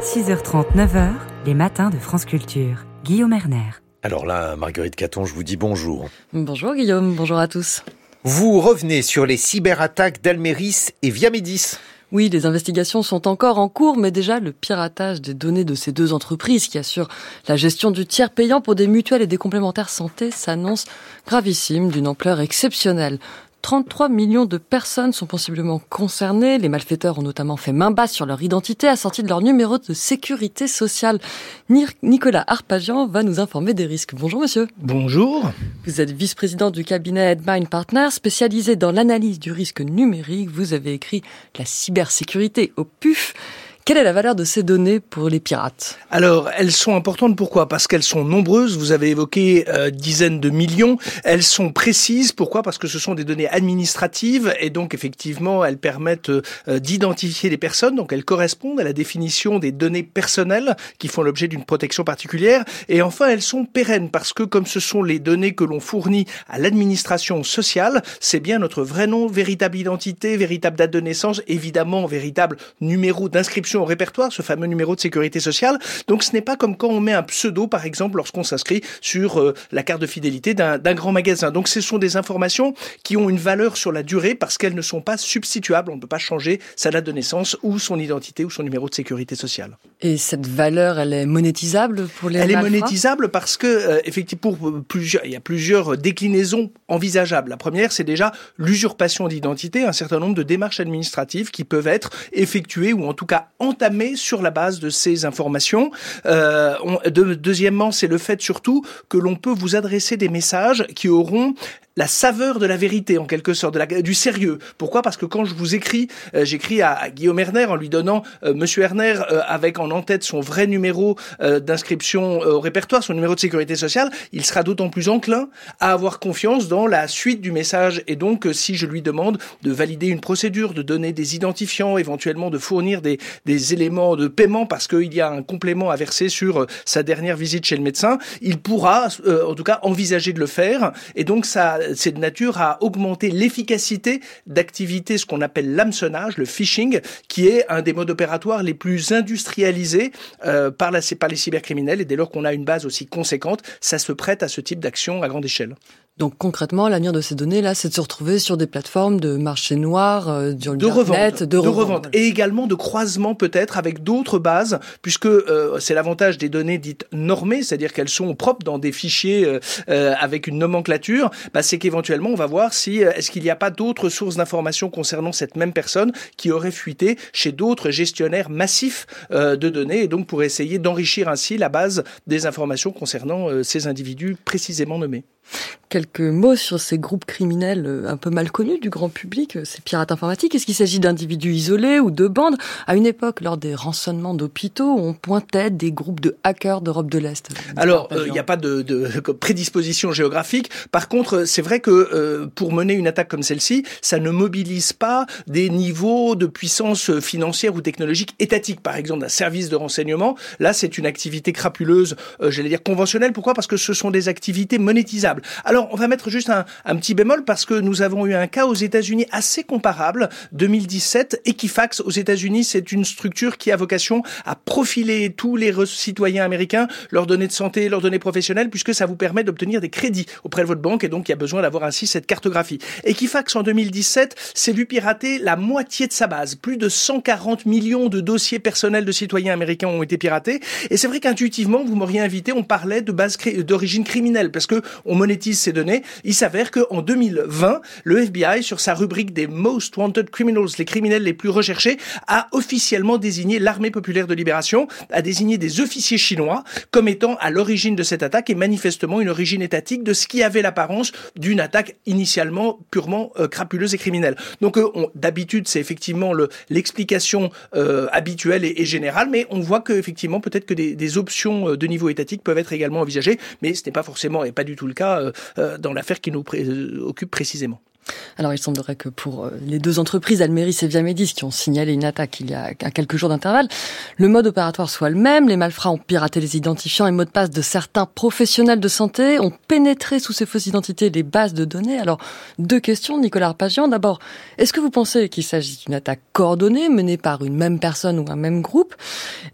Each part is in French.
6h30, 9h, les matins de France Culture. Guillaume Erner. Alors là, Marguerite Caton, je vous dis bonjour. Bonjour Guillaume, bonjour à tous. Vous revenez sur les cyberattaques d'Almeris et Viamedis. Oui, les investigations sont encore en cours, mais déjà le piratage des données de ces deux entreprises qui assurent la gestion du tiers payant pour des mutuelles et des complémentaires santé s'annonce gravissime, d'une ampleur exceptionnelle. 33 millions de personnes sont possiblement concernées. Les malfaiteurs ont notamment fait main basse sur leur identité, assortie de leur numéro de sécurité sociale. Nicolas Arpagian va nous informer des risques. Bonjour monsieur. Bonjour. Vous êtes vice-président du cabinet Headmind Partners, spécialisé dans l'analyse du risque numérique. Vous avez écrit la cybersécurité au PUF. Quelle est la valeur de ces données pour les pirates ? Alors, elles sont importantes, pourquoi ? Parce qu'elles sont nombreuses, vous avez évoqué dizaines de millions. Elles sont précises, pourquoi ? Parce que ce sont des données administratives et donc effectivement, elles permettent d'identifier les personnes, donc elles correspondent à la définition des données personnelles qui font l'objet d'une protection particulière. Et enfin, elles sont pérennes parce que comme ce sont les données que l'on fournit à l'administration sociale, c'est bien notre vrai nom, véritable identité, véritable date de naissance, évidemment, véritable numéro d'inscription au répertoire, ce fameux numéro de sécurité sociale. Donc ce n'est pas comme quand on met un pseudo, par exemple, lorsqu'on s'inscrit sur la carte de fidélité d'un grand magasin. Donc ce sont des informations qui ont une valeur sur la durée parce qu'elles ne sont pas substituables. On ne peut pas changer sa date de naissance ou son identité ou son numéro de sécurité sociale. Et cette valeur, elle est monétisable pour les malfrats ? Elle est monétisable parce que, effectivement, il y a plusieurs déclinaisons envisageables. La première, c'est déjà l'usurpation d'identité, un certain nombre de démarches administratives qui peuvent être effectuées ou en tout cas entamé sur la base de ces informations. Deuxièmement, c'est le fait surtout que l'on peut vous adresser des messages qui auront la saveur de la vérité, en quelque sorte, du sérieux. Pourquoi ? Parce que quand je vous écris, j'écris à Guillaume Erner en lui donnant Monsieur Erner avec en tête son vrai numéro d'inscription au répertoire, son numéro de sécurité sociale, il sera d'autant plus enclin à avoir confiance dans la suite du message. Et donc, si je lui demande de valider une procédure, de donner des identifiants, éventuellement de fournir des éléments de paiement parce qu'il y a un complément à verser sur sa dernière visite chez le médecin, il pourra, en tout cas, envisager de le faire. Et donc, c'est de nature à augmenter l'efficacité d'activités, ce qu'on appelle l'hameçonnage, le phishing, qui est un des modes opératoires les plus industrialisés par les cybercriminels. Et dès lors qu'on a une base aussi conséquente, ça se prête à ce type d'action à grande échelle. Donc concrètement, l'avenir de ces données-là, c'est de se retrouver sur des plateformes de marché noir, de revente. Et également de croisement peut-être avec d'autres bases, puisque c'est l'avantage des données dites normées, c'est-à-dire qu'elles sont propres dans des fichiers avec une nomenclature, c'est qu'éventuellement on va voir si est-ce qu'il n'y a pas d'autres sources d'informations concernant cette même personne qui aurait fuité chez d'autres gestionnaires massifs de données, et donc pour essayer d'enrichir ainsi la base des informations concernant ces individus précisément nommés. Quelques mots sur ces groupes criminels un peu mal connus du grand public, ces pirates informatiques. Est-ce qu'il s'agit d'individus isolés ou de bandes ? À une époque, lors des rançonnements d'hôpitaux, on pointait des groupes de hackers d'Europe de l'Est. Alors, il n'y a pas de prédisposition géographique. Par contre, c'est vrai que pour mener une attaque comme celle-ci, ça ne mobilise pas des niveaux de puissance financière ou technologique étatique. Par exemple, d'un service de renseignement. Là, c'est une activité crapuleuse, conventionnelle. Pourquoi ? Parce que ce sont des activités monétisables. Alors, on va mettre juste un petit bémol parce que nous avons eu un cas aux États-Unis assez comparable, 2017. Equifax aux États-Unis, c'est une structure qui a vocation à profiler tous les citoyens américains, leurs données de santé, leurs données professionnelles, puisque ça vous permet d'obtenir des crédits auprès de votre banque et donc il y a besoin d'avoir ainsi cette cartographie. Equifax en 2017 s'est vu pirater la moitié de sa base. Plus de 140 millions de dossiers personnels de citoyens américains ont été piratés. Et c'est vrai qu'intuitivement, vous m'auriez invité, on parlait de base d'origine criminelle parce que on monétise ces données. Il s'avère qu'en 2020, le FBI, sur sa rubrique des Most Wanted Criminals, les criminels les plus recherchés, a officiellement désigné l'Armée populaire de libération, a désigné des officiers chinois comme étant à l'origine de cette attaque et manifestement une origine étatique de ce qui avait l'apparence d'une attaque initialement purement crapuleuse et criminelle. Donc d'habitude, c'est effectivement l'explication habituelle et générale, mais on voit que effectivement peut-être que des options de niveau étatique peuvent être également envisagées, mais ce n'est pas forcément et pas du tout le cas dans l'affaire qui nous occupe précisément. Alors, il semblerait que pour les deux entreprises, Almeris et Viamedis, qui ont signalé une attaque il y a quelques jours d'intervalle, le mode opératoire soit le même. Les malfrats ont piraté les identifiants et mots de passe de certains professionnels de santé, ont pénétré sous ces fausses identités les bases de données. Alors, deux questions, Nicolas Arpagian. D'abord, est-ce que vous pensez qu'il s'agit d'une attaque coordonnée, menée par une même personne ou un même groupe ?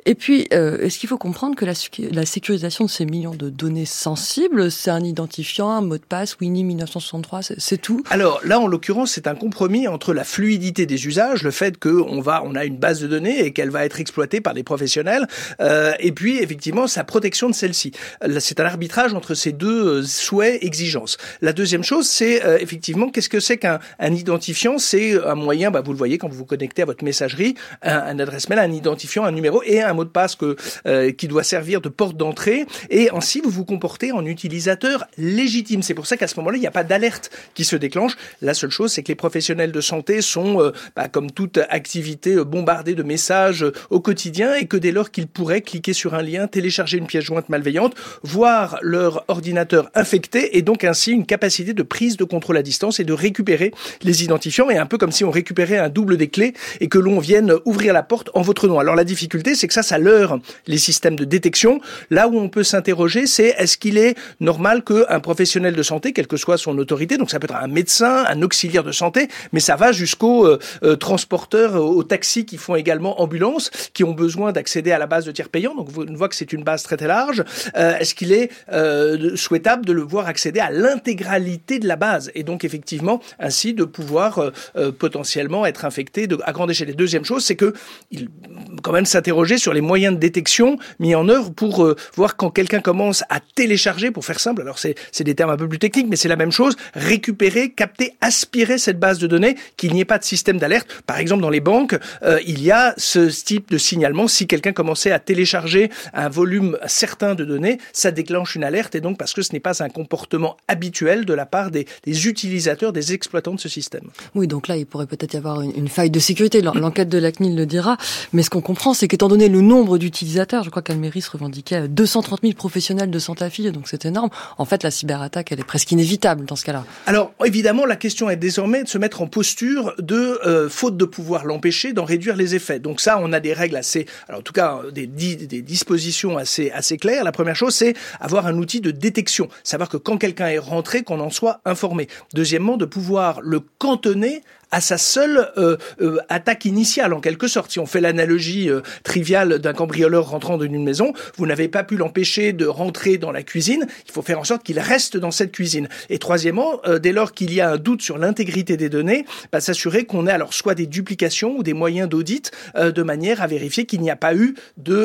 Et puis, est-ce qu'il faut comprendre que la sécurisation de ces millions de données sensibles, c'est un identifiant, un mot de passe, Winnie 1963, c'est tout? Alors là, en l'occurrence, c'est un compromis entre la fluidité des usages, le fait qu'on a une base de données et qu'elle va être exploitée par des professionnels, et puis effectivement sa protection de celle-ci. C'est un arbitrage entre ces deux souhaits, exigences. La deuxième chose, c'est effectivement qu'est-ce que c'est qu'un identifiant? C'est un moyen, vous le voyez quand vous vous connectez à votre messagerie, un adresse mail, un identifiant, un numéro et un mot de passe qui doit servir de porte d'entrée. Et ainsi, vous vous comportez en utilisateur légitime. C'est pour ça qu'à ce moment-là, il n'y a pas d'alerte qui se déclenche. La seule chose, c'est que les professionnels de santé sont, comme toute activité, bombardés de messages au quotidien et que dès lors qu'ils pourraient cliquer sur un lien, télécharger une pièce jointe malveillante, voir leur ordinateur infecté et donc ainsi une capacité de prise de contrôle à distance et de récupérer les identifiants. Et un peu comme si on récupérait un double des clés et que l'on vienne ouvrir la porte en votre nom. Alors la difficulté, c'est que ça leurre les systèmes de détection. Là où on peut s'interroger, c'est est-ce qu'il est normal qu'un professionnel de santé, quelle que soit son autorité, donc ça peut être un médecin, un auxiliaire de santé, mais ça va jusqu'aux transporteurs, aux taxis qui font également ambulance, qui ont besoin d'accéder à la base de tiers payants. Donc on voit que c'est une base très très large. Est-ce qu'il est souhaitable de le voir accéder à l'intégralité de la base et donc effectivement ainsi de pouvoir potentiellement être infecté à grande échelle. Et deuxième chose, c'est que il quand même s'interroger sur les moyens de détection mis en œuvre pour voir quand quelqu'un commence à télécharger, pour faire simple, alors c'est des termes un peu plus techniques, mais c'est la même chose, récupérer, capter, aspirer cette base de données, qu'il n'y ait pas de système d'alerte. Par exemple, dans les banques, il y a ce type de signalement. Si quelqu'un commençait à télécharger un volume certain de données, ça déclenche une alerte, et donc parce que ce n'est pas un comportement habituel de la part des utilisateurs, des exploitants de ce système. Oui, donc là, il pourrait peut-être y avoir une faille de sécurité. L'enquête de la CNIL le dira. Mais ce qu'on comprend, c'est qu'étant donné le nombre d'utilisateurs, je crois qu'Almeris revendiquait 230 000 professionnels de santé affiliés, donc c'est énorme. En fait, la cyberattaque, elle est presque inévitable dans ce cas-là. Alors, évidemment, la question est désormais de se mettre en posture de, faute de pouvoir l'empêcher, d'en réduire les effets. Donc ça, on a des règles en tout cas, des dispositions assez claires. La première chose, c'est avoir un outil de détection. Savoir que quand quelqu'un est rentré, qu'on en soit informé. Deuxièmement, de pouvoir le cantonner à sa seule attaque initiale, en quelque sorte. Si on fait l'analogie triviale d'un cambrioleur rentrant dans une maison, vous n'avez pas pu l'empêcher de rentrer dans la cuisine, il faut faire en sorte qu'il reste dans cette cuisine. Et troisièmement, dès lors qu'il y a un doute sur l'intégrité des données, s'assurer qu'on ait alors soit des duplications ou des moyens d'audit de manière à vérifier qu'il n'y a pas eu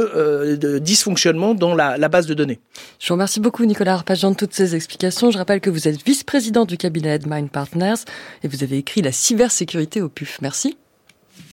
de dysfonctionnement dans la base de données. Je vous remercie beaucoup Nicolas Arpajon de toutes ces explications. Je rappelle que vous êtes vice-président du cabinet Edmind Partners et vous avez écrit La cybersécurité au PUF. Merci.